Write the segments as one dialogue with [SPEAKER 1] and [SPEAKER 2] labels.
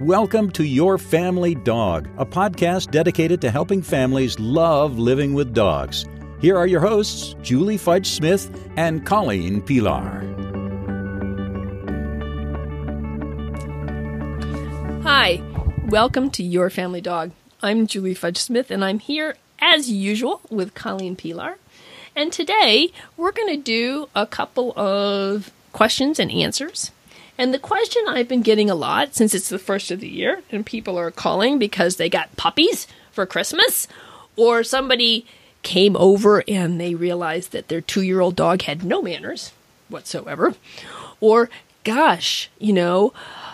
[SPEAKER 1] Welcome to Your Family Dog, a podcast dedicated to helping families love living with dogs. Here are your hosts, Julie Fudge Smith and Colleen Pilar.
[SPEAKER 2] Hi, welcome to Your Family Dog. I'm Julie Fudge Smith, and I'm here, as usual, with Colleen Pilar. And today, we're going to do a couple of questions and answers. And the question I've been getting a lot, since it's the first of the year, and people are calling because they got puppies for Christmas, or somebody came over and they realized that their 2-year-old dog had no manners whatsoever, or, gosh, my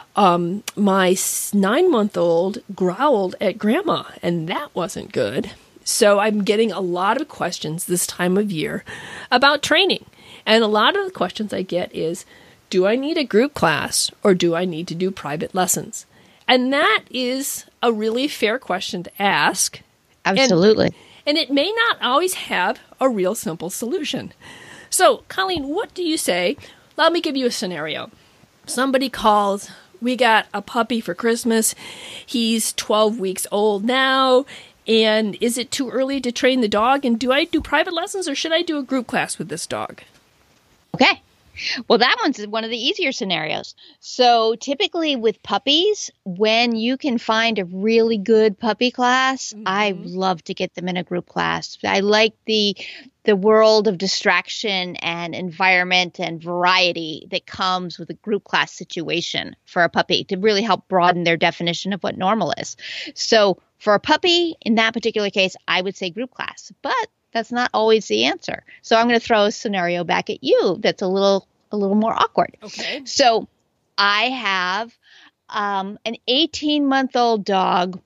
[SPEAKER 2] 9-month-old growled at Grandma, and that wasn't good. So I'm getting a lot of questions this time of year about training. And a lot of the questions I get is, do I need a group class or do I need to do private lessons? And that is a really fair question to ask.
[SPEAKER 3] Absolutely.
[SPEAKER 2] And it may not always have a real simple solution. So, Colleen, what do you say? Let me give you a scenario. Somebody calls, we got a puppy for Christmas. He's 12 weeks old now. And is it too early to train the dog? And do I do private lessons or should I do a group class with this dog?
[SPEAKER 3] Okay. Well, that one's one of the easier scenarios. So typically with puppies, when you can find a really good puppy class, I love to get them in a group class. I like the world of distraction and environment and variety that comes with a group class situation for a puppy to really help broaden their definition of what normal is. So for a puppy, in that particular case, I would say group class, but that's not always the answer. So I'm going to throw a scenario back at you that's a little more awkward.
[SPEAKER 2] Okay.
[SPEAKER 3] So I have an 18-month-old dog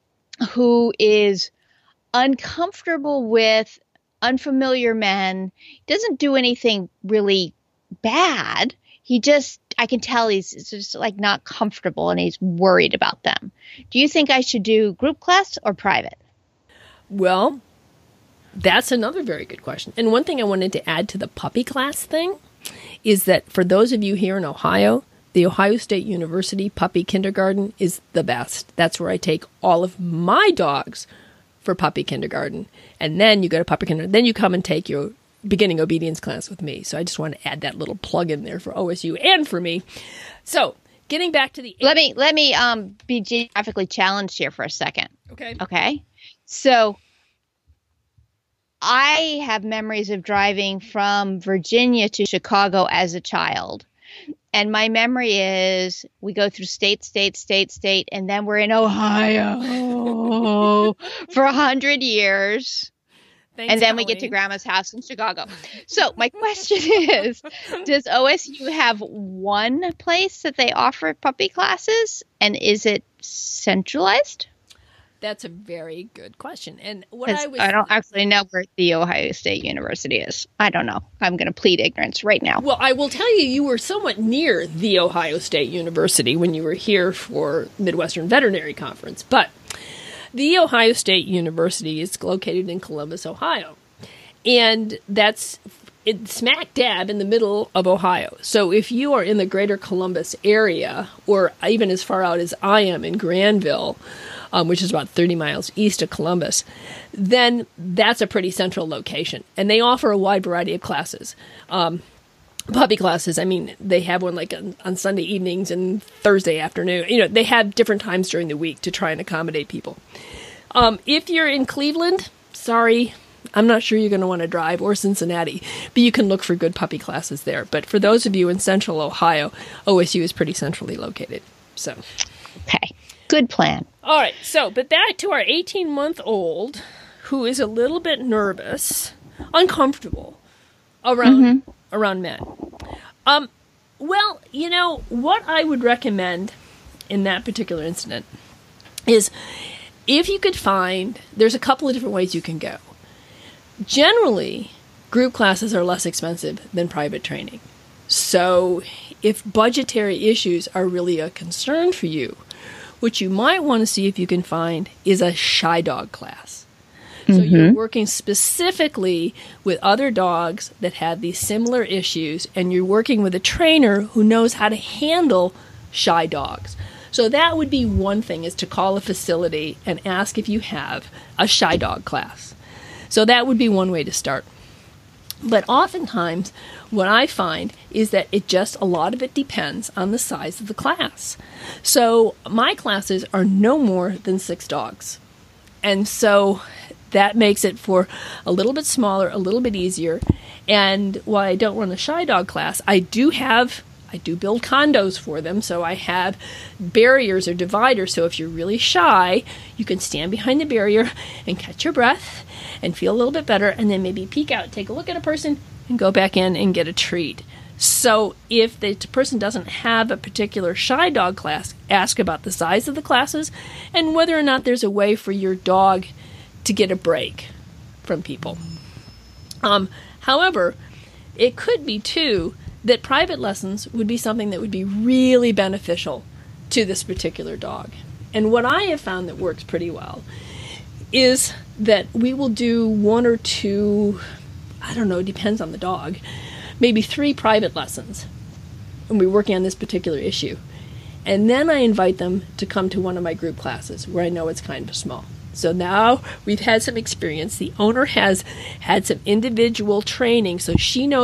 [SPEAKER 3] who is uncomfortable with unfamiliar men, doesn't do anything really bad. I can tell he's just like not comfortable and he's worried about them. Do you think I should do group class or private?
[SPEAKER 2] Well, that's another very good question. And one thing I wanted to add to the puppy class thing is that for those of you here in Ohio, the Ohio State University Puppy Kindergarten is the best. That's where I take all of my dogs for puppy kindergarten. And then you go to puppy kindergarten. Then you come and take your beginning obedience class with me. So I just want to add that little plug in there for OSU and for me. So getting back to the...
[SPEAKER 3] Let me be geographically challenged here for a second.
[SPEAKER 2] Okay.
[SPEAKER 3] So I have memories of driving from Virginia to Chicago as a child. And my memory is we go through state, and then we're in Ohio for 100 years.
[SPEAKER 2] Thanks,
[SPEAKER 3] and then
[SPEAKER 2] Colleen.
[SPEAKER 3] we get to Grandma's house in Chicago. So my question is, does OSU have one place that they offer puppy classes? And is it centralized?
[SPEAKER 2] That's a very good question. And
[SPEAKER 3] I don't actually know where the Ohio State University is. I don't know. I'm going to plead ignorance right now.
[SPEAKER 2] Well, I will tell you were somewhat near the Ohio State University when you were here for Midwestern Veterinary Conference. But the Ohio State University is located in Columbus, Ohio. And it's smack dab in the middle of Ohio. So if you are in the greater Columbus area, or even as far out as I am in Granville, which is about 30 miles east of Columbus, then that's a pretty central location. And they offer a wide variety of classes. Puppy classes, they have one like on Sunday evenings and Thursday afternoon. They have different times during the week to try and accommodate people. If you're in Cleveland, sorry, I'm not sure you're going to want to drive, or Cincinnati, but you can look for good puppy classes there. But for those of you in central Ohio, OSU is pretty centrally located. So,
[SPEAKER 3] okay, good plan.
[SPEAKER 2] All right, but back to our 18-month-old who is a little bit nervous, uncomfortable around men. Well, what I would recommend in that particular incident is if you could find, there's a couple of different ways you can go. Generally, group classes are less expensive than private training. So if budgetary issues are really a concern for you, what you might want to see if you can find is a shy dog class. So you're working specifically with other dogs that have these similar issues, and you're working with a trainer who knows how to handle shy dogs. So that would be one thing, is to call a facility and ask if you have a shy dog class. So that would be one way to start. But oftentimes, what I find is that a lot of it depends on the size of the class. So my classes are no more than 6 dogs. And so that makes it for a little bit smaller, a little bit easier. And while I don't run a shy dog class, I do build condos for them. So I have barriers or dividers. So if you're really shy, you can stand behind the barrier and catch your breath and feel a little bit better, and then maybe peek out, take a look at a person, and go back in and get a treat. So if the person doesn't have a particular shy dog class, ask about the size of the classes and whether or not there's a way for your dog to get a break from people. However, it could be, too, that private lessons would be something that would be really beneficial to this particular dog. And what I have found that works pretty well is that we will do 1 or 2, I don't know, it depends on the dog, maybe 3 private lessons, and we're working on this particular issue. And then I invite them to come to one of my group classes where I know it's kind of small. So now we've had some experience. The owner has had some individual training, so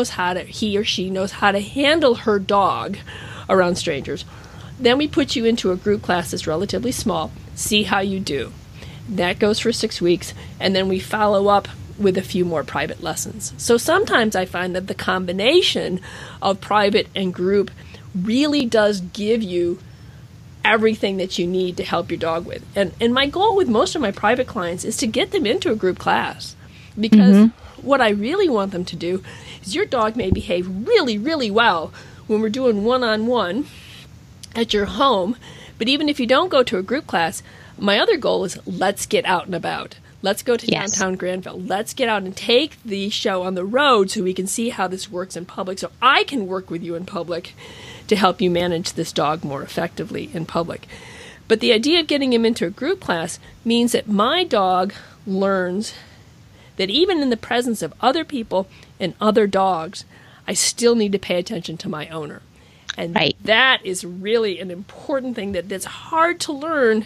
[SPEAKER 2] he or she knows how to handle her dog around strangers. Then we put you into a group class that's relatively small, see how you do. That goes for 6 weeks, and then we follow up with a few more private lessons. So sometimes I find that the combination of private and group really does give you everything that you need to help your dog with. And my goal with most of my private clients is to get them into a group class, because what I really want them to do is, your dog may behave really, really well when we're doing one-on-one at your home, but even if you don't go to a group class, my other goal is, let's get out and about. Let's go to downtown Granville. Let's get out and take the show on the road so we can see how this works in public, so I can work with you in public to help you manage this dog more effectively in public. But the idea of getting him into a group class means that my dog learns that even in the presence of other people and other dogs, I still need to pay attention to my owner. And that is really an important thing that's hard to learn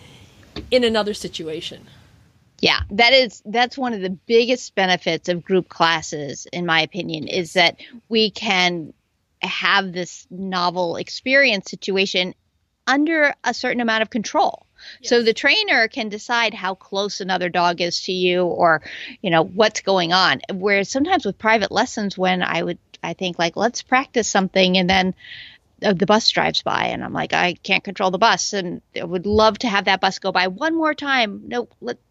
[SPEAKER 2] in another situation.
[SPEAKER 3] Yeah, that's one of the biggest benefits of group classes, in my opinion, is that we can have this novel experience situation under a certain amount of control. Yes. So the trainer can decide how close another dog is to you, or, what's going on. Whereas sometimes with private lessons, when I think like, let's practice something, and then the bus drives by and I'm like, I can't control the bus, and I would love to have that bus go by one more time. No,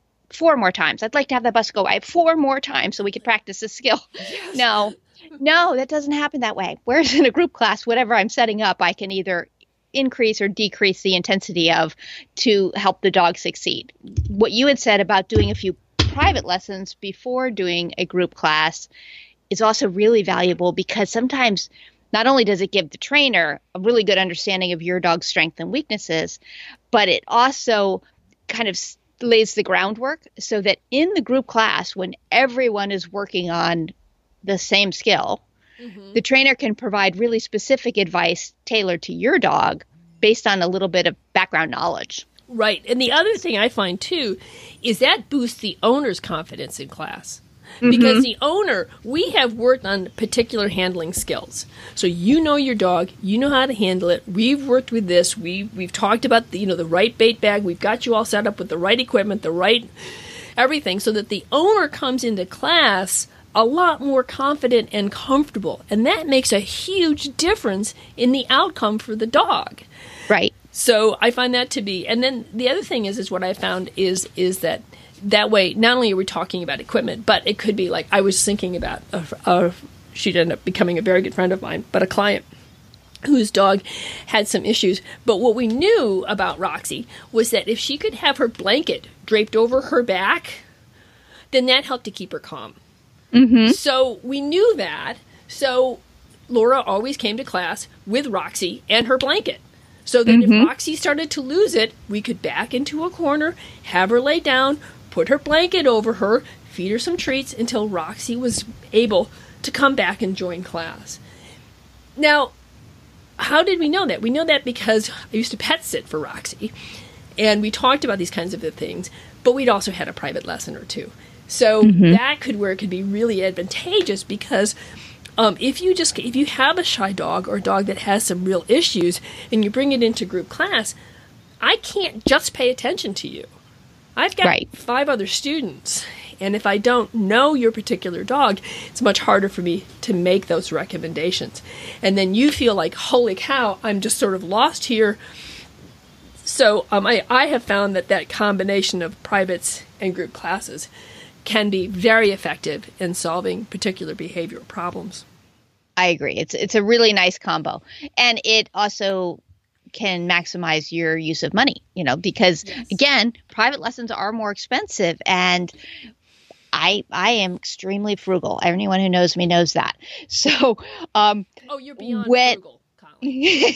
[SPEAKER 3] 4 more times. I'd like to have that bus go by 4 more times so we could practice this skill. Yes. No, that doesn't happen that way. Whereas in a group class, whatever I'm setting up, I can either increase or decrease the intensity of to help the dog succeed. What you had said about doing a few private lessons before doing a group class is also really valuable, because sometimes not only does it give the trainer a really good understanding of your dog's strengths and weaknesses, but it also kind of lays the groundwork so that in the group class, when everyone is working on the same skill, the trainer can provide really specific advice tailored to your dog based on a little bit of background knowledge.
[SPEAKER 2] Right. And the other thing I find, too, is that boosts the owner's confidence in class. Because the owner, we have worked on particular handling skills. So you know your dog, you know how to handle it. We've worked with this. We've talked about the right bait bag. We've got you all set up with the right equipment, the right everything, so that the owner comes into class a lot more confident and comfortable. And that makes a huge difference in the outcome for the dog.
[SPEAKER 3] Right.
[SPEAKER 2] So I find that to be, and then the other thing is what I found is that way, not only are we talking about equipment, but it could be like, I was thinking about, she'd end up becoming a very good friend of mine, but a client whose dog had some issues. But what we knew about Roxy was that if she could have her blanket draped over her back, then that helped to keep her calm. So we knew that. So Laura always came to class with Roxy and her blanket. So that if Roxy started to lose it, we could back into a corner, have her lay down, put her blanket over her, feed her some treats until Roxy was able to come back and join class. Now, how did we know that? We know that because I used to pet sit for Roxy, and we talked about these kinds of things, but we'd also had a private lesson or two. So that where it could be really advantageous, because if you have a shy dog or a dog that has some real issues and you bring it into group class, I can't just pay attention to you. I've got 5 other students, and if I don't know your particular dog, it's much harder for me to make those recommendations. And then you feel like, holy cow, I'm just sort of lost here. So I have found that combination of privates and group classes can be very effective in solving particular behavioral problems.
[SPEAKER 3] I agree. It's a really nice combo. And it also can maximize your use of money, because again, private lessons are more expensive, and I am extremely frugal. Anyone who knows me knows that. So,
[SPEAKER 2] you're beyond frugal, Colleen.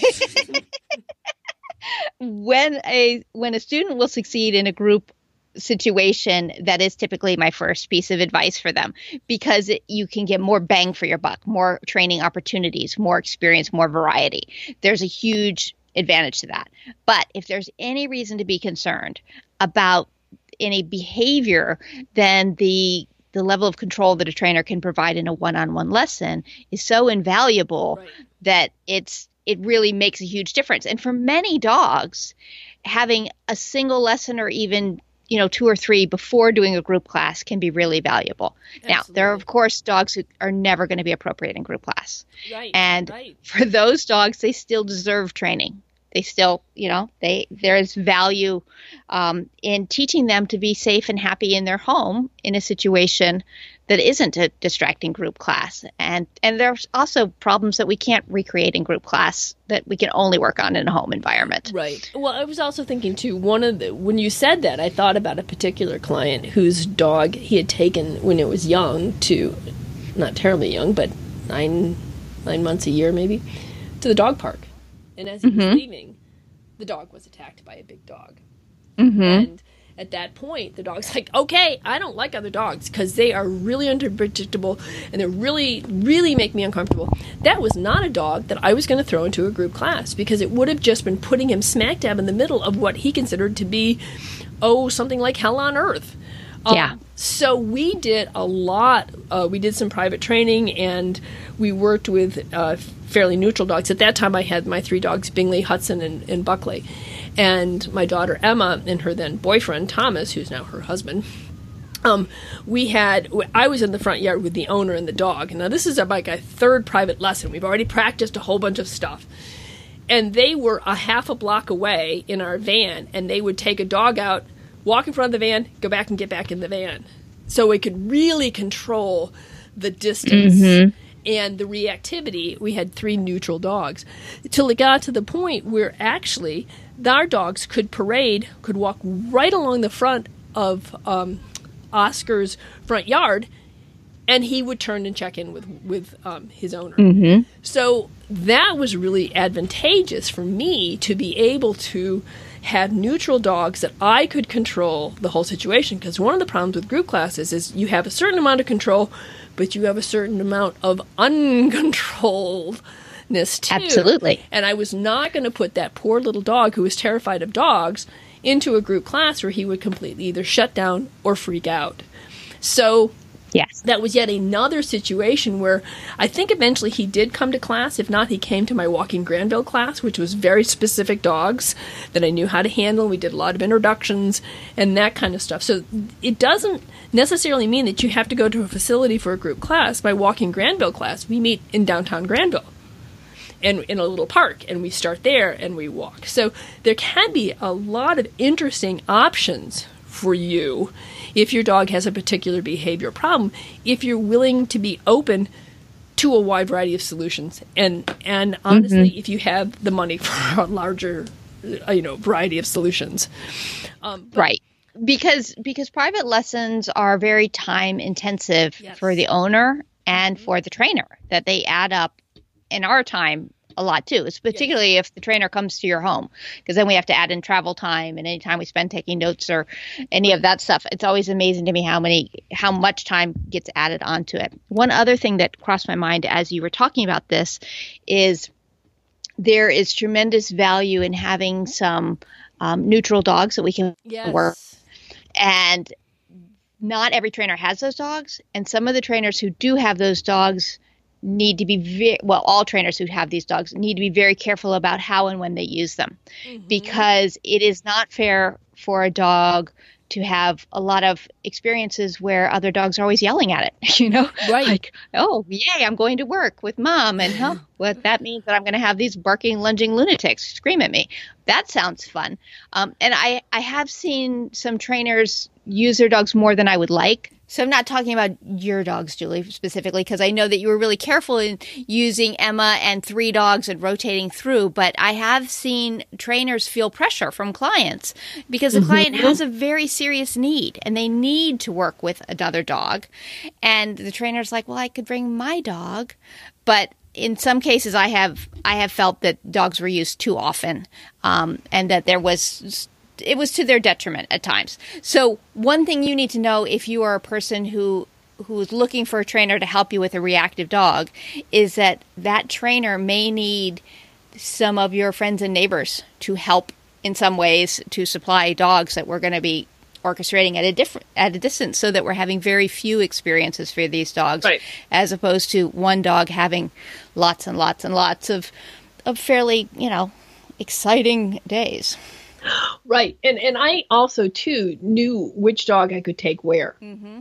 [SPEAKER 3] When a student will succeed in a group situation, that is typically my first piece of advice for them, because you can get more bang for your buck, more training opportunities, more experience, more variety. There's a huge advantage to that. But if there's any reason to be concerned about any behavior, then the level of control that a trainer can provide in a one-on-one lesson is so invaluable that it really makes a huge difference. And for many dogs, having a single lesson or even 2 or 3 before doing a group class can be really valuable. Absolutely. Now, there are, of course, dogs who are never going to be appropriate in group class. And for those dogs, they still deserve training. They still, there is value in teaching them to be safe and happy in their home in a situation that isn't a distracting group class. And there's also problems that we can't recreate in group class that we can only work on in a home environment.
[SPEAKER 2] Right. Well, I was also thinking, too, when you said that, I thought about a particular client whose dog he had taken when it was young not terribly young, but 9 months, a year maybe, to the dog park. And as he was leaving, the dog was attacked by a big dog. And at that point, the dog's like, okay, I don't like other dogs because they are really unpredictable and they really, really make me uncomfortable. That was not a dog that I was going to throw into a group class, because it would have just been putting him smack dab in the middle of what he considered to be, something like hell on earth. So we did a lot. We did some private training, and we worked with fairly neutral dogs. At that time, I had my 3 dogs, Bingley, Hudson, and Buckley. And my daughter, Emma, and her then boyfriend, Thomas, who's now her husband. I was in the front yard with the owner and the dog. Now, this is like a 3rd private lesson. We've already practiced a whole bunch of stuff. And they were a half a block away in our van, and they would take a dog out, walk in front of the van, go back and get back in the van. So we could really control the distance and the reactivity. We had 3 neutral dogs, till it got to the point where actually our dogs could walk right along the front of Oscar's front yard, and he would turn and check in with his owner. So that was really advantageous for me to be able to have neutral dogs that I could control the whole situation, because one of the problems with group classes is you have a certain amount of control, but you have a certain amount of uncontrolledness too.
[SPEAKER 3] Absolutely.
[SPEAKER 2] And I was not going to put that poor little dog who was terrified of dogs into a group class where he would completely either shut down or freak out. So
[SPEAKER 3] yes,
[SPEAKER 2] that was yet another situation where I think eventually he did come to class. If not, he came to my Walking Granville class, which was very specific dogs that I knew how to handle. We did a lot of introductions and that kind of stuff. So it doesn't necessarily mean that you have to go to a facility for a group class. My Walking Granville class, we meet in downtown Granville and in a little park, and we start there and we walk. So there can be a lot of interesting options for you if your dog has a particular behavior problem, if you're willing to be open to a wide variety of solutions. And honestly, if you have the money for a larger, variety of solutions.
[SPEAKER 3] Right. Because private lessons are very time intensive for the owner and for the trainer, that they add up in our time a lot too. It's particularly if the trainer comes to your home, because then we have to add in travel time and any time we spend taking notes or any of that stuff. It's always amazing to me how much time gets added onto it. One other thing that crossed my mind as you were talking about this is there is tremendous value in having some neutral dogs that we can work. And not every trainer has those dogs. And some of the trainers who do have those dogs need to be all trainers who have these dogs need to be very careful about how and when they use them, because it is not fair for a dog to have a lot of experiences where other dogs are always yelling at it,
[SPEAKER 2] Right.
[SPEAKER 3] Like, oh, yay, I'm going to work with mom. And what that means that I'm going to have these barking, lunging lunatics scream at me. That sounds fun. And I have seen some trainers use their dogs more than I would like. So I'm not talking about your dogs, Julie, specifically, because I know that you were really careful in using Emma and 3 dogs and rotating through. But I have seen trainers feel pressure from clients because the client has a very serious need and they need to work with another dog. And the trainer's like, well, I could bring my dog. But in some cases, I have felt that dogs were used too often, and that it was to their detriment at times. So one thing you need to know if you are a person who is looking for a trainer to help you with a reactive dog is that trainer may need some of your friends and neighbors to help in some ways to supply dogs that we're going to be orchestrating at a distance, so that we're having very few experiences for these dogs,
[SPEAKER 2] right,
[SPEAKER 3] as opposed to one dog having lots and lots and lots of fairly, exciting days.
[SPEAKER 2] Right. And I also, too, knew which dog I could take where.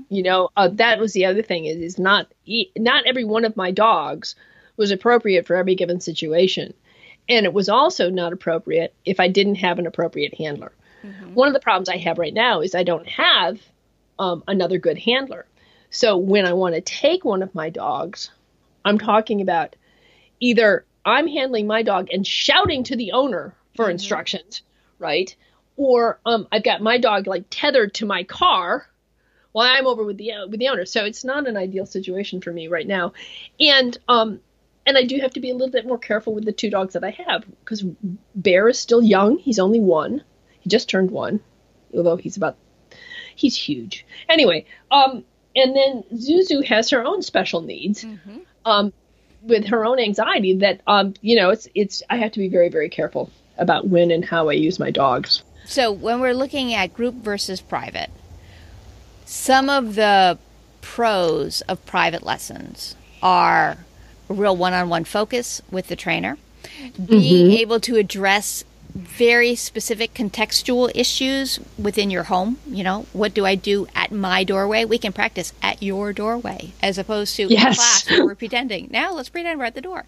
[SPEAKER 2] That was the other thing is not every one of my dogs was appropriate for every given situation. And it was also not appropriate if I didn't have an appropriate handler. One of the problems I have right now is I don't have another good handler. So when I want to take one of my dogs, I'm talking about either I'm handling my dog and shouting to the owner for instructions, right? Or I've got my dog like tethered to my car while I'm over with the owner. So it's not an ideal situation for me right now. And I do have to be a little bit more careful with the 2 dogs that I have, because Bear is still young. He's only 1. He just turned 1, although he's huge. Anyway, and then Zuzu has her own special needs, with her own anxiety that, I have to be very, very careful about when and how I use my dogs.
[SPEAKER 3] So when we're looking at group versus private, some of the pros of private lessons are a real one-on-one focus with the trainer, being able to address very specific contextual issues within your home. What do I do at my doorway? We can practice at your doorway as opposed to in class where we're pretending. Now let's pretend we're at the door.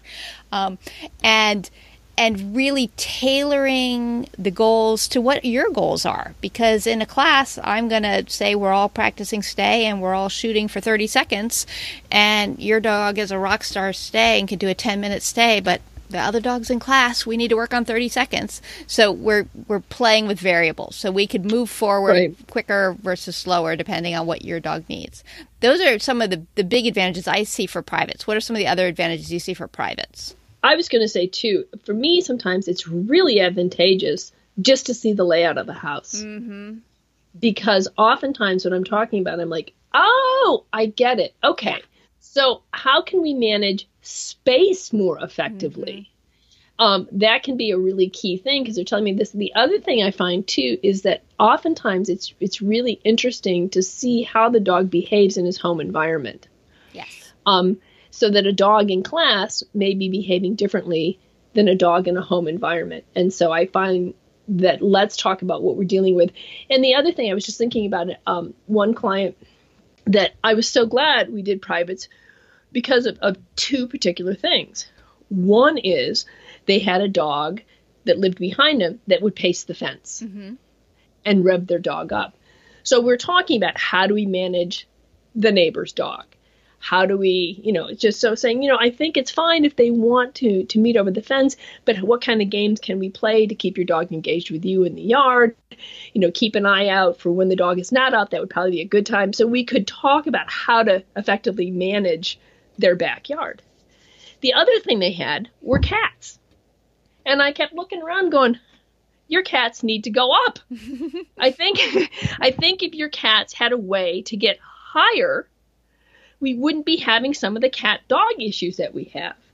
[SPEAKER 3] And really tailoring the goals to what your goals are. Because in a class, I'm going to say we're all practicing stay and we're all shooting for 30 seconds. And your dog is a rock star stay and can do a 10-minute stay, but the other dogs in class, we need to work on 30 seconds. So we're playing with variables. So we could move forward quicker versus slower depending on what your dog needs. Those are some of the big advantages I see for privates. What are some of the other advantages you see for privates?
[SPEAKER 2] I was going to say, too, for me, sometimes it's really advantageous just to see the layout of the house. Because oftentimes when I'm talking about it, I'm like, oh, I get it. Okay. So how can we manage space more effectively? That can be a really key thing because they're telling me this. The other thing I find, too, is that oftentimes it's really interesting to see how the dog behaves in his home environment.
[SPEAKER 3] Yes.
[SPEAKER 2] So that a dog in class may be behaving differently than a dog in a home environment. And so I find that let's talk about what we're dealing with. And the other thing I was just thinking about, one client that I was so glad we did privates because of 2 particular things. One is they had a dog that lived behind them that would pace the fence and rev their dog up. So we're talking about how do we manage the neighbor's dog? How do we, just so saying, I think it's fine if they want to meet over the fence, but what kind of games can we play to keep your dog engaged with you in the yard? Keep an eye out for when the dog is not up. That would probably be a good time. So we could talk about how to effectively manage their backyard. The other thing they had were cats. And I kept looking around going, your cats need to go up. I think if your cats had a way to get higher, we wouldn't be having some of the cat-dog issues that we have.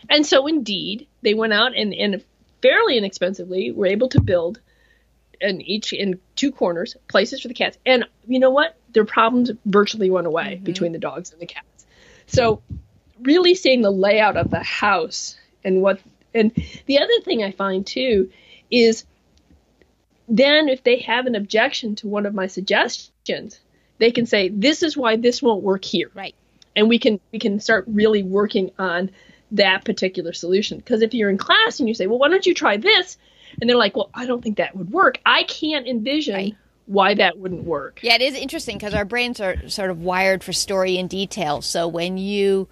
[SPEAKER 2] And so indeed, they went out and fairly inexpensively were able to build in 2 corners places for the cats. And you know what? Their problems virtually went away between the dogs and the cats. So really seeing the layout of the house and the other thing I find too is then if they have an objection to one of my suggestions, they can say, this is why this won't work here.
[SPEAKER 3] Right.
[SPEAKER 2] And we can start really working on that particular solution. Because if you're in class and you say, well, why don't you try this? And they're like, well, I don't think that would work. I can't envision why that wouldn't work.
[SPEAKER 3] Yeah, it is interesting because our brains are sort of wired for story and detail. So when you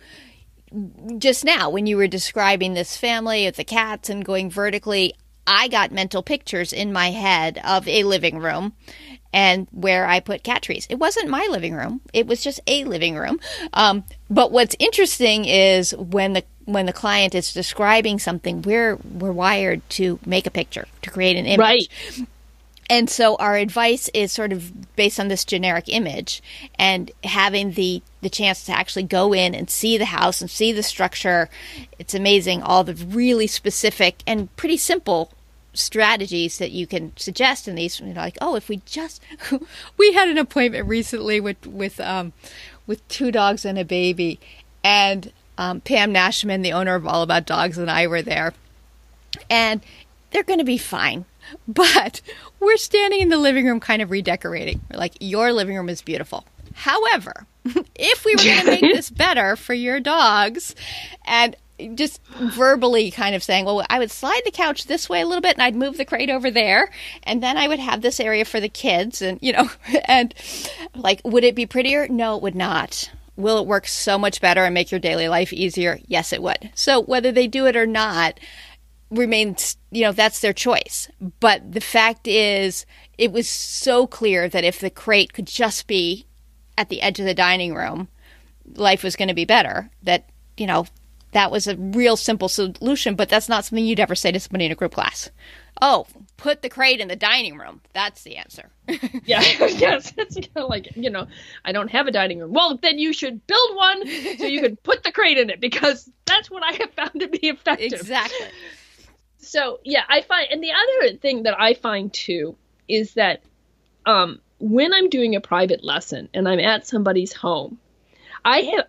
[SPEAKER 3] were describing this family of the cats and going vertically, I got mental pictures in my head of a living room and where I put cat trees. It wasn't my living room. It was just a living room. But what's interesting is when the client is describing something, we're wired to make a picture, to create an image.
[SPEAKER 2] Right.
[SPEAKER 3] And so our advice is sort of based on this generic image, and having the chance to actually go in and see the house and see the structure. It's amazing, all the really specific and pretty simple strategies that you can suggest in these. Like, oh, if we just we had an appointment recently with 2 dogs and a baby, and Pam Nashman, the owner of All About Dogs, and I were there, and they're going to be fine. But we're standing in the living room kind of redecorating. We're like, your living room is beautiful. However, if we were going to make this better for your dogs, and just verbally kind of saying, well, I would slide the couch this way a little bit and I'd move the crate over there, and then I would have this area for the kids, and, and like, would it be prettier? No, it would not. Will it work so much better and make your daily life easier? Yes, it would. So whether they do it or not remains, that's their choice. But the fact is, it was so clear that if the crate could just be at the edge of the dining room, life was going to be better. That, that was a real simple solution, but that's not something you'd ever say to somebody in a group class. Oh, put the crate in the dining room. That's the answer.
[SPEAKER 2] Yeah, yes. It's kind of like, I don't have a dining room. Well, then you should build one so you can put the crate in it, because that's what I have found to be effective.
[SPEAKER 3] Exactly.
[SPEAKER 2] So, yeah, I find, and the other thing that I find too is that when I'm doing a private lesson and I'm at somebody's home, I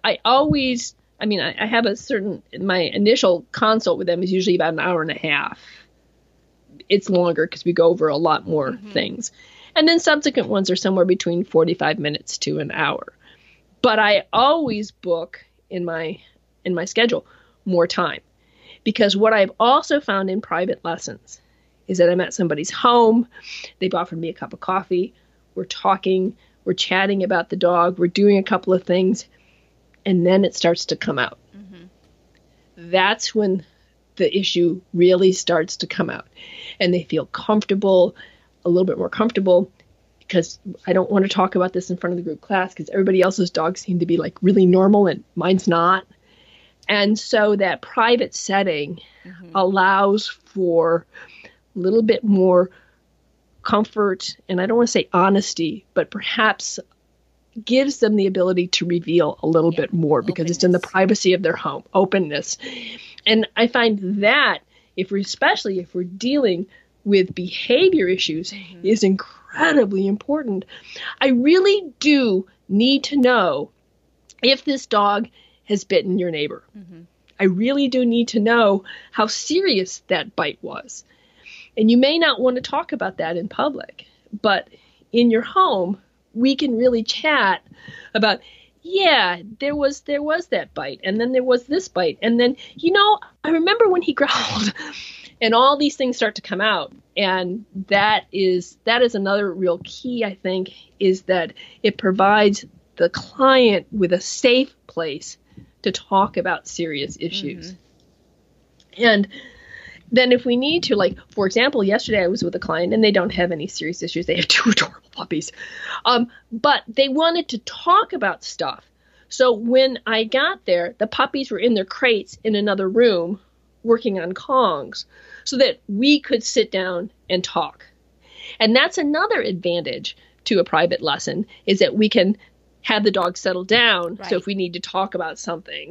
[SPEAKER 2] have a certain, my initial consult with them is usually about an hour and a half. It's longer because we go over a lot more things. And then subsequent ones are somewhere between 45 minutes to an hour. But I always book in my schedule more time. Because what I've also found in private lessons is that I'm at somebody's home, they've offered me a cup of coffee, we're talking, we're chatting about the dog, we're doing a couple of things, and then it starts to come out. That's when the issue really starts to come out. And they feel comfortable, a little bit more comfortable, because I don't want to talk about this in front of the group class because everybody else's dogs seem to be like really normal and mine's not. And so that private setting allows for a little bit more comfort, and I don't want to say honesty, but perhaps gives them the ability to reveal a little bit more because it's in the privacy of their home, openness. And I find that especially if we're dealing with behavior issues is incredibly important. I really do need to know if this dog has bitten your neighbor. I really do need to know how serious that bite was. And you may not want to talk about that in public, but in your home, we can really chat about, there was that bite, and then there was this bite, and then, I remember when he growled, and all these things start to come out. And that is another real key, I think, is that it provides the client with a safe place to talk about serious issues. And then if we need to, like, for example, yesterday I was with a client and they don't have any serious issues. They have 2 adorable puppies. But they wanted to talk about stuff. So when I got there, the puppies were in their crates in another room working on Kongs so that we could sit down and talk. And that's another advantage to a private lesson, is that we can have the dog settle down. Right. So if we need to talk about something,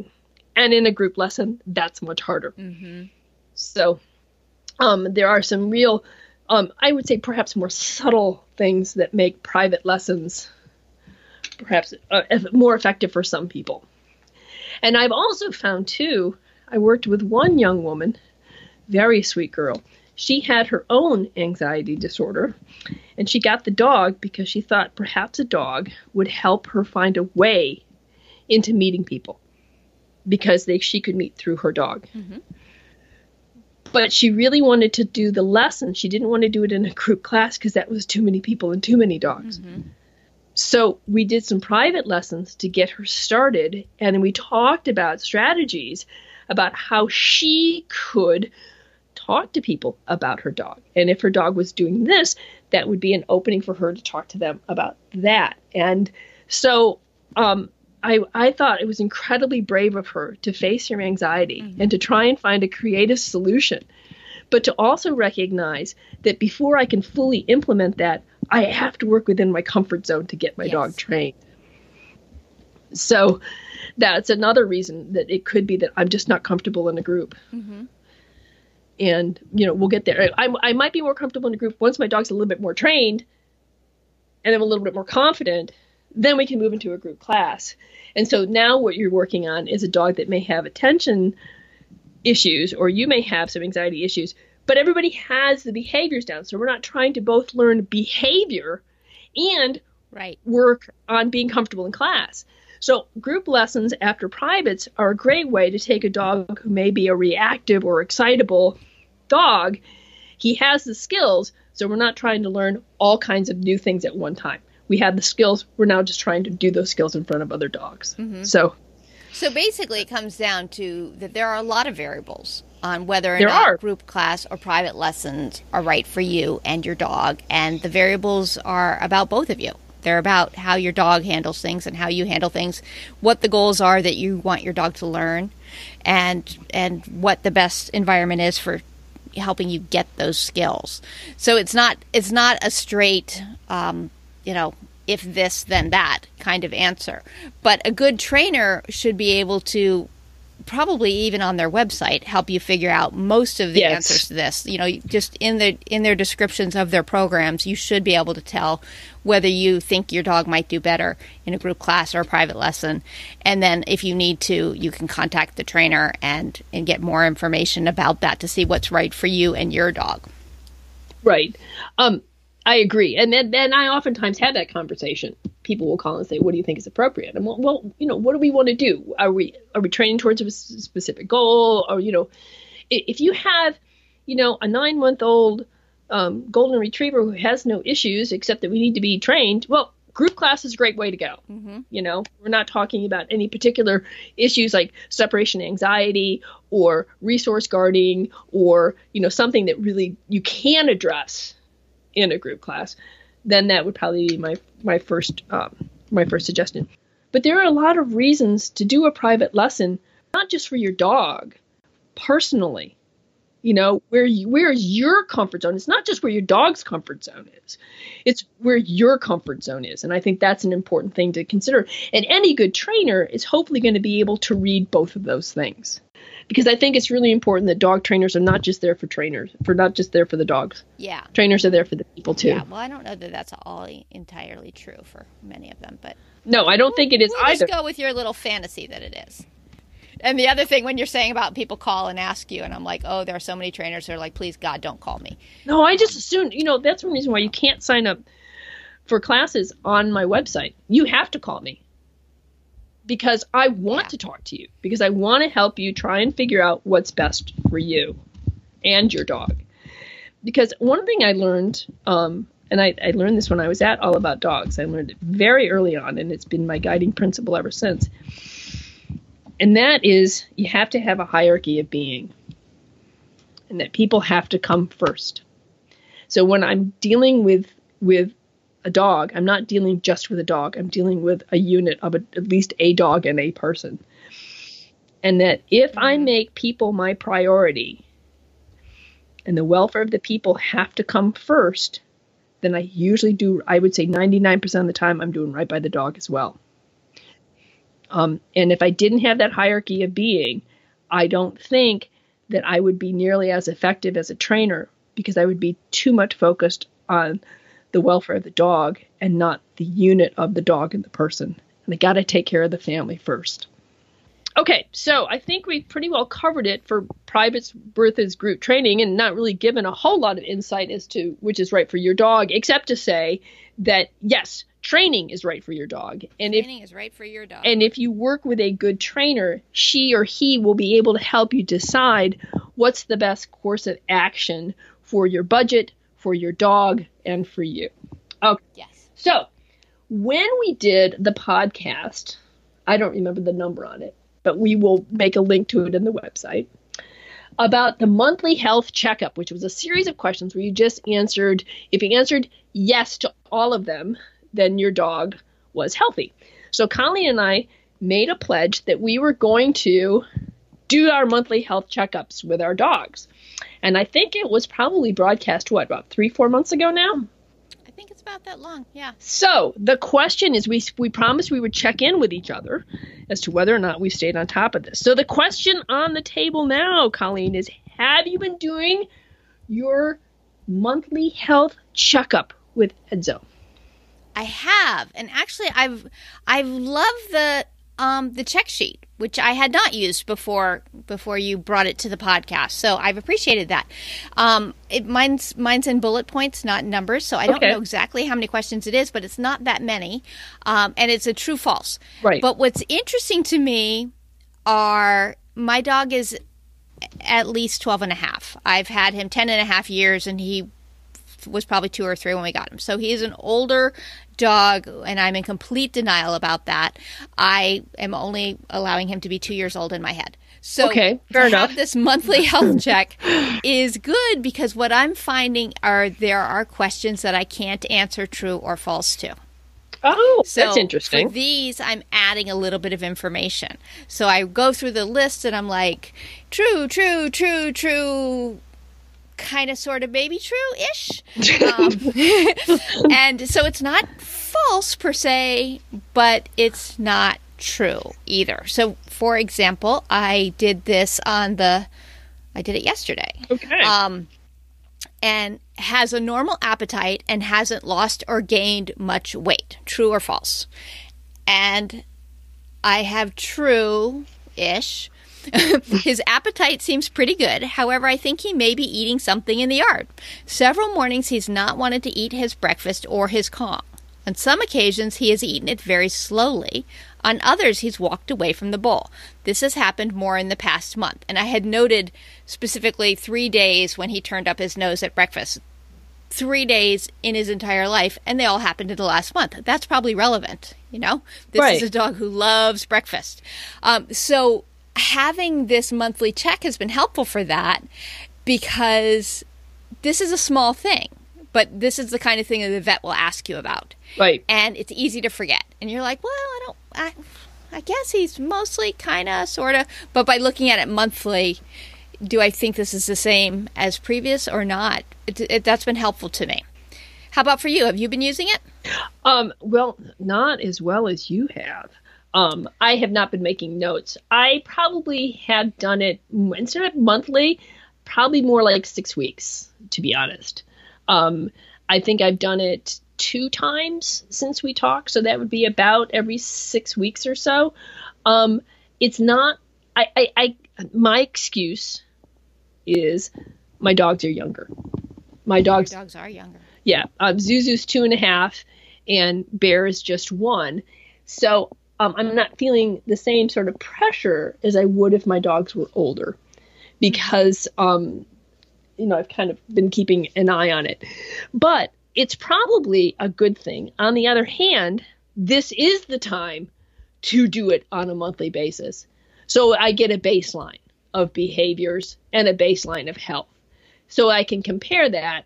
[SPEAKER 2] And in a group lesson, that's much harder.
[SPEAKER 3] Mm-hmm.
[SPEAKER 2] So there are some real, I would say perhaps more subtle things that make private lessons perhaps more effective for some people. And I've also found, too, I worked with one young woman, very sweet girl. She had her own anxiety disorder, and she got the dog because she thought perhaps a dog would help her find a way into meeting people, because she could meet through her dog.
[SPEAKER 3] Mm-hmm.
[SPEAKER 2] But she really wanted to do the lesson. She didn't want to do it in a group class because that was too many people and too many dogs.
[SPEAKER 3] Mm-hmm.
[SPEAKER 2] So we did some private lessons to get her started, and we talked about strategies about how she could talk to people about her dog. And if her dog was doing this, that would be an opening for her to talk to them about that. And so I thought it was incredibly brave of her to face her anxiety
[SPEAKER 3] mm-hmm.
[SPEAKER 2] and to try and find a creative solution, but to also recognize that before I can fully implement that, I have to work within my comfort zone to get my
[SPEAKER 3] Yes.
[SPEAKER 2] dog trained. So that's another reason that it could be that I'm just not comfortable in a group.
[SPEAKER 3] Mm-hmm.
[SPEAKER 2] And, we'll get there. I might be more comfortable in a group once my dog's a little bit more trained and I'm a little bit more confident, then we can move into a group class. And so now what you're working on is a dog that may have attention issues, or you may have some anxiety issues, but everybody has the behaviors down. So we're not trying to both learn behavior and
[SPEAKER 3] Right.
[SPEAKER 2] work on being comfortable in class. So group lessons after privates are a great way to take a dog who may be a reactive or excitable dog. He has the skills, so we're not trying to learn all kinds of new things at one time. We have the skills. We're now just trying to do those skills in front of other dogs.
[SPEAKER 3] Mm-hmm.
[SPEAKER 2] So
[SPEAKER 3] basically it comes down to that there are a lot of variables on whether or
[SPEAKER 2] There
[SPEAKER 3] not
[SPEAKER 2] are.
[SPEAKER 3] group class or private lessons are right for you and your dog. And the variables are about both of you. They're about how your dog handles things and how you handle things, what the goals are that you want your dog to learn, and what the best environment is for helping you get those skills. So it's not a straight, if this, then that kind of answer. But a good trainer should be able to, probably even on their website, help you figure out most of the
[SPEAKER 2] Yes.
[SPEAKER 3] answers to this. Just in their descriptions of their programs, you should be able to tell whether you think your dog might do better in a group class or a private lesson. And then if you need to, you can contact the trainer and get more information about that to see what's right for you and your dog.
[SPEAKER 2] Right. I agree. And then I oftentimes have that conversation. People will call and say, what do you think is appropriate? And well, what do we want to do? Are we training towards a specific goal? Or, if you have, a 9-month-old golden retriever who has no issues except that we need to be trained, well, group class is a great way to go.
[SPEAKER 3] Mm-hmm.
[SPEAKER 2] We're not talking about any particular issues like separation anxiety or resource guarding or, something that really you can address in a group class. Then that would probably be my first suggestion. But there are a lot of reasons to do a private lesson, not just for your dog, personally. Where is your comfort zone? It's not just where your dog's comfort zone is. It's where your comfort zone is. And I think that's an important thing to consider. And any good trainer is hopefully going to be able to read both of those things. Because I think it's really important that dog trainers are not just there for not just there for the dogs.
[SPEAKER 3] Yeah.
[SPEAKER 2] Trainers are there for the people too.
[SPEAKER 3] Yeah. Well, I don't know that that's all entirely true for many of them, but
[SPEAKER 2] No, I don't think it is
[SPEAKER 3] we'll
[SPEAKER 2] either.
[SPEAKER 3] just go with your little fantasy that it is. And the other thing, when you're saying about people call and ask you, and I'm like, oh, there are so many trainers who are like, please, God, don't call me.
[SPEAKER 2] No, I just assumed, that's one reason why you can't sign up for classes on my website. You have to call me. Because I want to talk to you. Because I want to help you try and figure out what's best for you and your dog. Because one thing I learned, and I learned this when I was at All About Dogs. I learned it very early on, and it's been my guiding principle ever since. And that is, you have to have a hierarchy of being. And that people have to come first. So when I'm dealing with a dog, I'm not dealing just with a dog. I'm dealing with a unit of at least a dog and a person. And that if I make people my priority and the welfare of the people have to come first, then I usually do, I would say 99% of the time, I'm doing right by the dog as well. And if I didn't have that hierarchy of being, I don't think that I would be nearly as effective as a trainer, because I would be too much focused on the welfare of the dog and not the unit of the dog and the person. And I got to take care of the family first. Okay, so I think we've pretty well covered it for private versus group training, and not really given a whole lot of insight as to which is right for your dog, except to say that, yes, training is right for your dog. And
[SPEAKER 4] training is right for your dog.
[SPEAKER 2] And if you work with a good trainer, she or he will be able to help you decide what's the best course of action for your budget, for your dog, and for you. Okay.
[SPEAKER 4] Yes.
[SPEAKER 2] So when we did the podcast, I don't remember the number on it, but we will make a link to it in the website, about the monthly health checkup, which was a series of questions where you just answered, if you answered yes to all of them, then your dog was healthy. So Colleen and I made a pledge that we were going to do our monthly health checkups with our dogs. And I think it was probably broadcast, about 3-4 months ago now?
[SPEAKER 4] I think it's about that long, yeah.
[SPEAKER 2] So the question is, we promised we would check in with each other as to whether or not we stayed on top of this. So the question on the table now, Colleen, is have you been doing your monthly health checkup with Edzo?
[SPEAKER 4] I have, and actually, I've loved the check sheet, which I had not used before you brought it to the podcast. So I've appreciated that. Mine's in bullet points, not numbers. So I don't know exactly how many questions it is, but it's not that many, and it's a true false.
[SPEAKER 2] Right.
[SPEAKER 4] But what's interesting to me are my dog is at least 12 and a half. I've had him 10 and a half years, and he was probably 2 or 3 when we got him. So he is an older dog, and I'm in complete denial about that. I am only allowing him to be 2 years old in my head. So
[SPEAKER 2] fair enough.
[SPEAKER 4] Have this monthly health check is good, because what I'm finding there are questions that I can't answer true or false to.
[SPEAKER 2] Oh,
[SPEAKER 4] so
[SPEAKER 2] that's interesting.
[SPEAKER 4] For these, I'm adding a little bit of information. So I go through the list, and I'm like, true, kind of, sort of, maybe true-ish. And so it's not false per se, but it's not true either. So, for example, I did it yesterday.
[SPEAKER 2] Okay.
[SPEAKER 4] And has a normal appetite and hasn't lost or gained much weight. True or false? And I have true-ish. His appetite seems pretty good. However, I think he may be eating something in the yard. Several mornings he's not wanted to eat his breakfast or his Kong. On some occasions, he has eaten it very slowly. On others, he's walked away from the bowl. This has happened more in the past month. And I had noted specifically 3 days when he turned up his nose at breakfast. 3 days in his entire life, and they all happened in the last month. That's probably relevant, This is a dog who loves breakfast. So having this monthly check has been helpful for that, because this is a small thing, but this is the kind of thing that the vet will ask you about.
[SPEAKER 2] Right.
[SPEAKER 4] And it's easy to forget. And you're like, well, I guess he's mostly kind of, sort of. But by looking at it monthly, do I think this is the same as previous or not? That's been helpful to me. How about for you? Have you been using it?
[SPEAKER 2] Well, not as well as you have. I have not been making notes. I probably have done it, instead of monthly, probably more like 6 weeks, to be honest. I think I've done it 2 times since we talked, so that would be about every 6 weeks or so. It's not, my excuse is my dogs are younger. My dogs
[SPEAKER 4] are younger.
[SPEAKER 2] Yeah. Zuzu's 2.5 and Bear is just 1. So I'm not feeling the same sort of pressure as I would if my dogs were older, because, I've kind of been keeping an eye on it. But it's probably a good thing. On the other hand, this is the time to do it on a monthly basis. So I get a baseline of behaviors and a baseline of health. So I can compare that.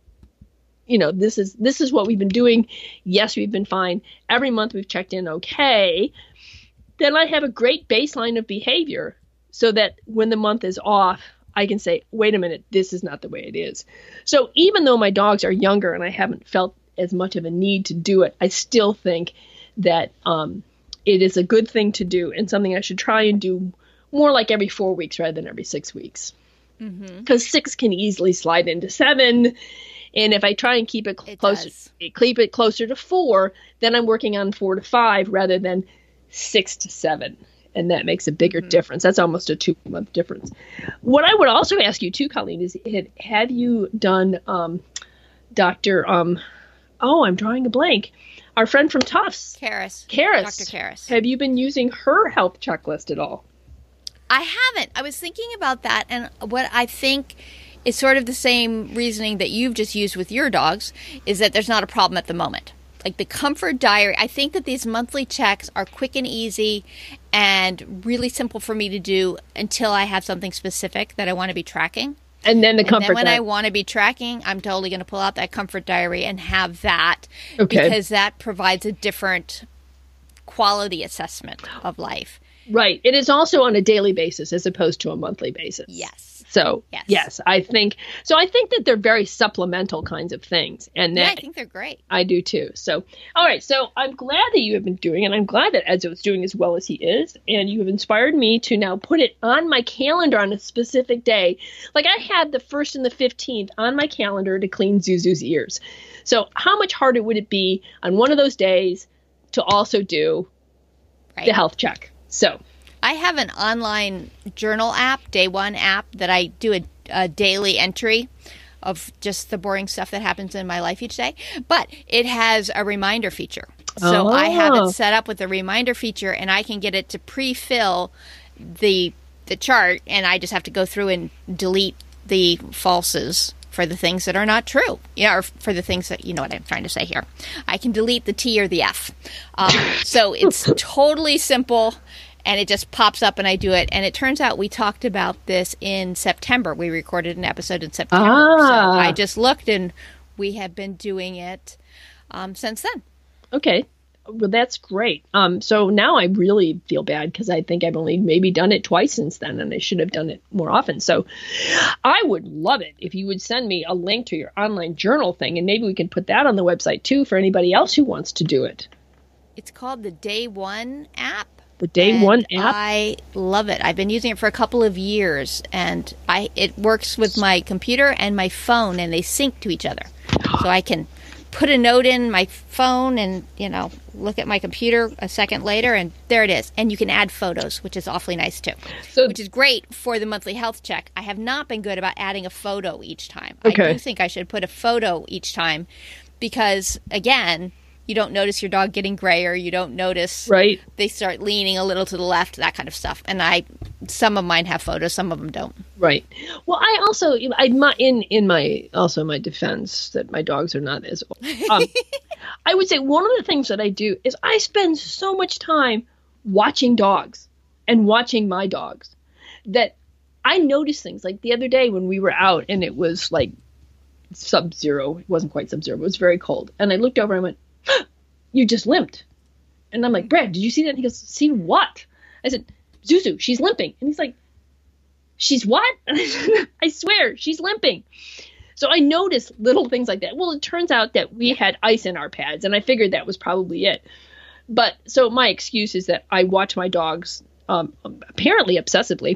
[SPEAKER 2] This is what we've been doing. Yes, we've been fine. Every month we've checked in okay. Then I have a great baseline of behavior, so that when the month is off, I can say, wait a minute, this is not the way it is. So even though my dogs are younger and I haven't felt as much of a need to do it, I still think that it is a good thing to do and something I should try and do more like every 4 weeks rather than every 6 weeks. Because 6 can easily slide into 7. And if I try and keep it closer to 4, then I'm working on 4 to 5 rather than 6 to 7. And that makes a bigger difference. That's almost a 2-month difference. What I would also ask you too, Colleen, is have you done Dr. I'm drawing a blank. Our friend from Tufts.
[SPEAKER 4] Karis.
[SPEAKER 2] Dr.
[SPEAKER 4] Karis.
[SPEAKER 2] Have you been using her health checklist at all?
[SPEAKER 4] I haven't. I was thinking about that, and what I think is sort of the same reasoning that you've just used with your dogs is that there's not a problem at the moment. Like the comfort diary, I think that these monthly checks are quick and easy and really simple for me to do until I have something specific that I want to be tracking.
[SPEAKER 2] And then
[SPEAKER 4] when I want to be tracking, I'm totally going to pull out that comfort diary and have that because that provides a different quality assessment of life.
[SPEAKER 2] Right. It is also on a daily basis as opposed to a monthly basis.
[SPEAKER 4] Yes.
[SPEAKER 2] So, yes, I think that they're very supplemental kinds of things. And
[SPEAKER 4] I think they're great.
[SPEAKER 2] I do too. So, all right. So I'm glad that you have been doing it. I'm glad that Edzo is doing as well as he is. And you have inspired me to now put it on my calendar on a specific day. Like I had the 1st and the 15th on my calendar to clean Zuzu's ears. So how much harder would it be on one of those days to also do the health check? So
[SPEAKER 4] I have an online journal app, Day One app, that I do a daily entry of just the boring stuff that happens in my life each day. But it has a reminder feature. So I have it set up with a reminder feature, and I can get it to pre-fill the chart, and I just have to go through and delete the falses for the things that are not true. Yeah, or for the things that, you know what I'm trying to say here. I can delete the T or the F. So it's totally simple. And it just pops up and I do it. And it turns out we talked about this in September. We recorded an episode in September. So I just looked and we have been doing it since then.
[SPEAKER 2] Okay. Well, that's great. So now I really feel bad because I think I've only maybe done it twice since then and I should have done it more often. So I would love it if you would send me a link to your online journal thing and maybe we can put that on the website too for anybody else who wants to do it.
[SPEAKER 4] It's called the Day One app.
[SPEAKER 2] The Day One app?
[SPEAKER 4] I love it. I've been using it for a couple of years, and it works with my computer and my phone, and they sync to each other. So I can put a note in my phone and, look at my computer a second later, and there it is. And you can add photos, which is awfully nice, too, which is great for the monthly health check. I have not been good about adding a photo each time. Okay. I do think I should put a photo each time because, again, you don't notice your dog getting grayer. You don't notice they start leaning a little to the left, that kind of stuff. And some of mine have photos, some of them don't. Right.
[SPEAKER 2] Well, I also, in my defense that my dogs are not as old. I would say one of the things that I do is I spend so much time watching dogs and watching my dogs that I notice things. Like the other day when we were out and it was like sub-zero. It wasn't quite sub-zero. It was very cold. And I looked over and I went, you just limped. And I'm like, Brad, did you see that? And he goes, see what? I said, Zuzu, she's limping. And he's like, she's what? I swear, she's limping. So I noticed little things like that. Well, it turns out that we had ice in our pads, and I figured that was probably it. But so my excuse is that I watch my dogs apparently obsessively.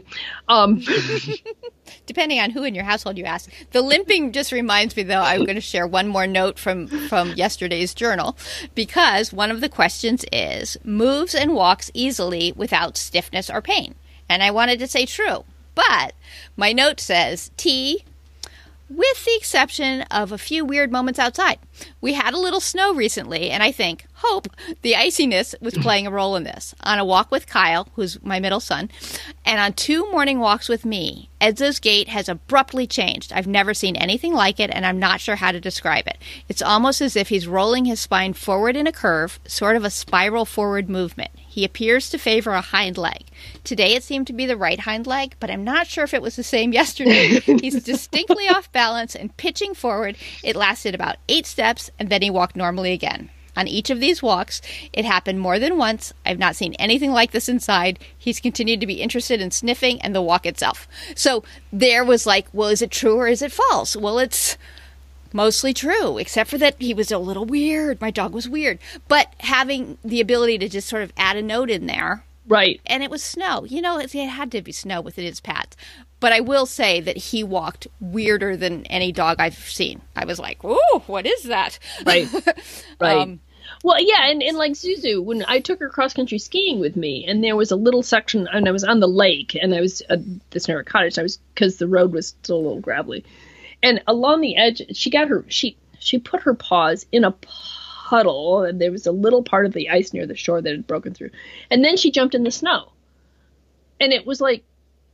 [SPEAKER 4] Depending on who in your household you ask. The limping just reminds me, though, I'm going to share one more note from yesterday's journal, because one of the questions is, moves and walks easily without stiffness or pain. And I wanted to say true. But my note says, T, with the exception of a few weird moments outside. We had a little snow recently, and I hope the iciness was playing a role in this. On a walk with Kyle, who's my middle son, and on 2 morning walks with me, Edzo's gait has abruptly changed. I've never seen anything like it, and I'm not sure how to describe it. It's almost as if he's rolling his spine forward in a curve, sort of a spiral forward movement. He appears to favor a hind leg. Today it seemed to be the right hind leg, but I'm not sure if it was the same yesterday. He's distinctly off balance and pitching forward. It lasted about 8 steps, and then he walked normally again. On each of these walks, it happened more than once. I've not seen anything like this inside. He's continued to be interested in sniffing and the walk itself. So there was like, well, is it true or is it false? Well, it's Mostly true, except for that he was a little weird. My dog was weird. But having the ability to just sort of add a note in there.
[SPEAKER 2] Right.
[SPEAKER 4] And it was snow. You know, it had to be snow with his pads. But I will say that he walked weirder than any dog I've seen. I was like, ooh, what is that?
[SPEAKER 2] Right. Right. Well, yeah, and like Zuzu, when I took her cross-country skiing with me, and there was a little section, and I was on the lake, and I was at the Sonora Cottage, because the road was still a little gravelly. And along the edge, she put her paws in a puddle, and there was a little part of the ice near the shore that had broken through. And then she jumped in the snow. And it was like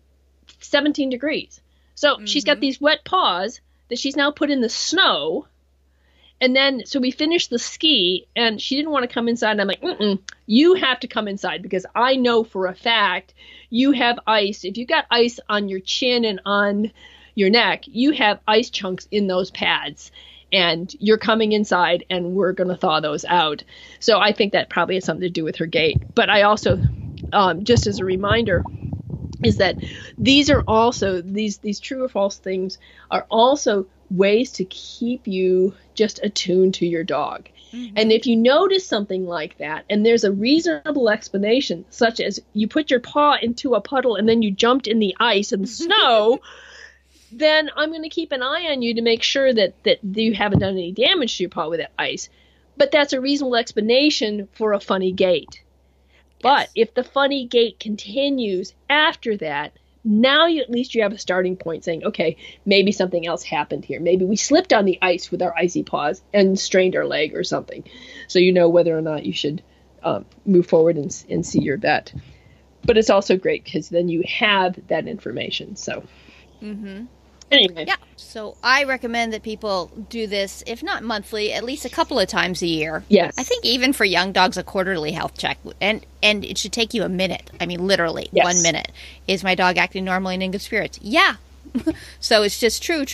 [SPEAKER 2] 17 degrees. So she's got these wet paws that she's now put in the snow. And then, so we finished the ski, and she didn't want to come inside. And I'm like, you have to come inside, because I know for a fact you have ice. If you got ice on your chin and on your neck, you have ice chunks in those pads, and you're coming inside, and we're going to thaw those out. So I think that probably has something to do with her gait. But I also, just as a reminder, is that these are also, these true or false things are also ways to keep you just attuned to your dog. And if you notice something like that, and there's a reasonable explanation, such as you put your paw into a puddle and then you jumped in the ice and the snow, then I'm going to keep an eye on you to make sure that you haven't done any damage to your paw with that ice. But that's a reasonable explanation for a funny gait. But if the funny gait continues after that, now at least you have a starting point saying, okay, maybe something else happened here. Maybe we slipped on the ice with our icy paws and strained our leg or something. So you know whether or not you should move forward and see your vet. But it's also great because then you have that information. So anyway.
[SPEAKER 4] Yeah. So I recommend that people do this, if not monthly, at least a couple of times a year.
[SPEAKER 2] Yes.
[SPEAKER 4] I think even for young dogs, a quarterly health check. And it should take you a minute. I mean, literally 1 minute. Is my dog acting normally and in good spirits? Yeah. So it's just true,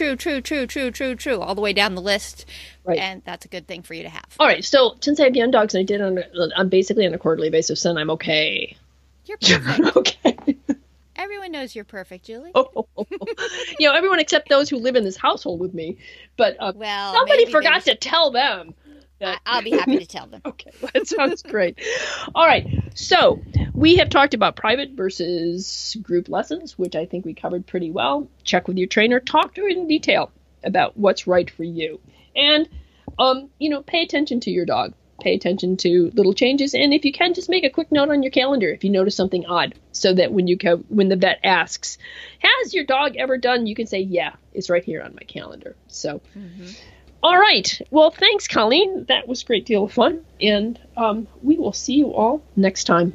[SPEAKER 4] all the way down the list. Right. And that's a good thing for you to have.
[SPEAKER 2] All right. So since I have young dogs and I did on basically on a quarterly basis, then I'm okay.
[SPEAKER 4] You're perfect.
[SPEAKER 2] Okay.
[SPEAKER 4] Everyone knows you're perfect, Julie.
[SPEAKER 2] Everyone except those who live in this household with me. But somebody forgot to tell them.
[SPEAKER 4] I'll be happy to tell them.
[SPEAKER 2] Okay, that sounds great. All right, so we have talked about private versus group lessons, which I think we covered pretty well. Check with your trainer. Talk to her in detail about what's right for you. And, pay attention to your dog. Pay attention to little changes. And if you can, just make a quick note on your calendar if you notice something odd, so that when the vet asks, has your dog ever done, you can say, yeah, it's right here on my calendar. So, All right. Well, thanks, Colleen. That was a great deal of fun. And we will see you all next time.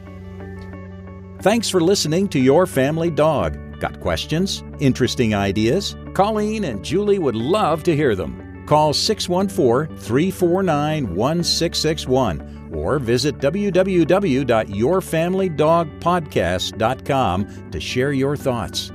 [SPEAKER 1] Thanks for listening to Your Family Dog. Got questions? Interesting ideas? Colleen and Julie would love to hear them. Call 614-349-1661 or visit www.yourfamilydogpodcast.com to share your thoughts.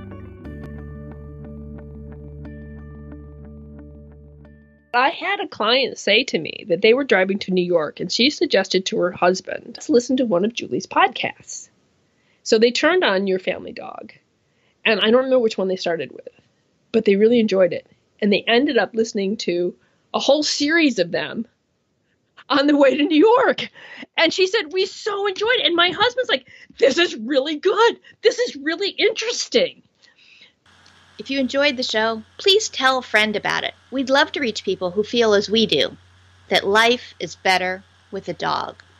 [SPEAKER 2] I had a client say to me that they were driving to New York, and she suggested to her husband to listen to one of Julie's podcasts. So they turned on Your Family Dog, and I don't remember which one they started with, but they really enjoyed it. And they ended up listening to a whole series of them on the way to New York. And she said, we so enjoyed it. And my husband's like, this is really good. This is really interesting.
[SPEAKER 3] If you enjoyed the show, please tell a friend about it. We'd love to reach people who feel as we do, that life is better with a dog.